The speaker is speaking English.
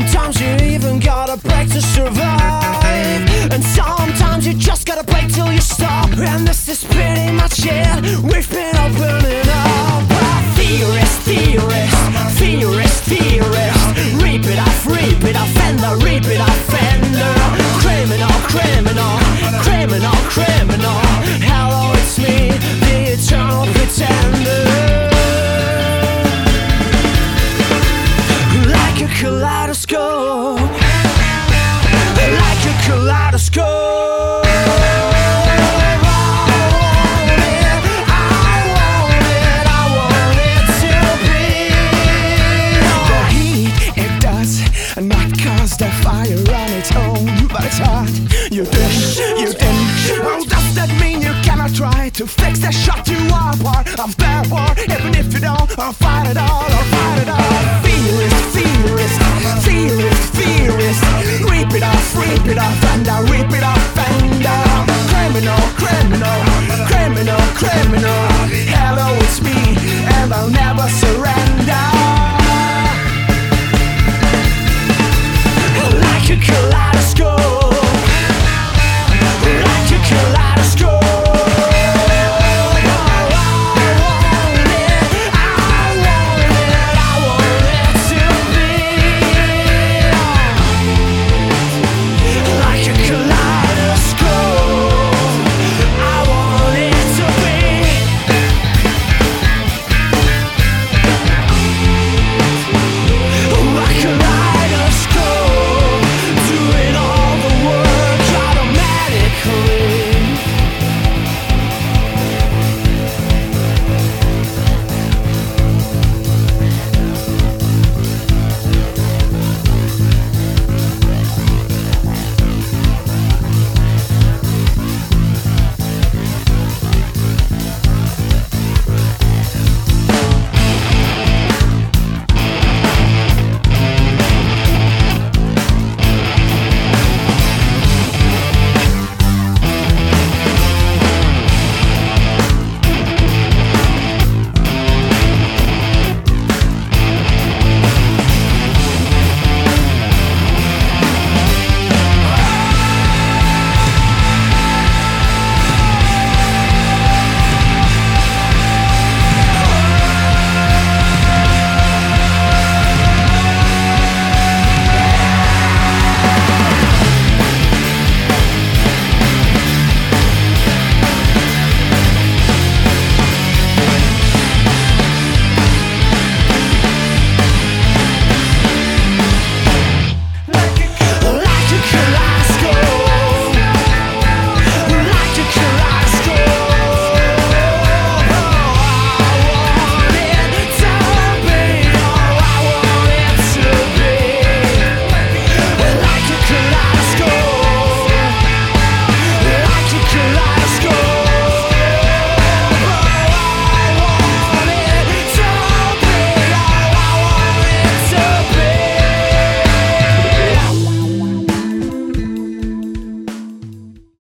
Sometimes you even gotta break to survive, and sometimes you just gotta break till you stop. And this is pretty much it. We've been opening up. Theorist, theorist, theorist, theorist. Reap it off, fender, reap it off, fender. Criminal, criminal, criminal, criminal. Hello, it's me, the eternal pretender. Like a kaleidoscope, like a kaleidoscope. The fire on its own, but it's hot. You didn't. Well, does that mean you cannot try to fix the shot? You are part of the war, even if you don't fight it all.